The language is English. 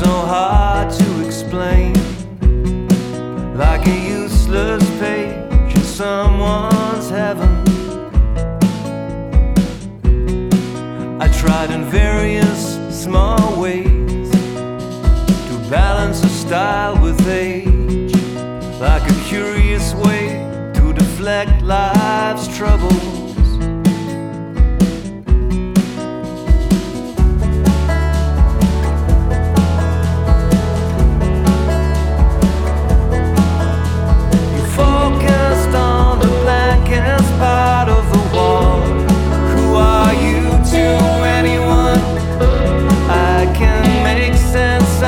know how to explain, like a useless page in someone's heaven. I tried in various small ways to balance a style with age, like a curious way to deflect life's trouble.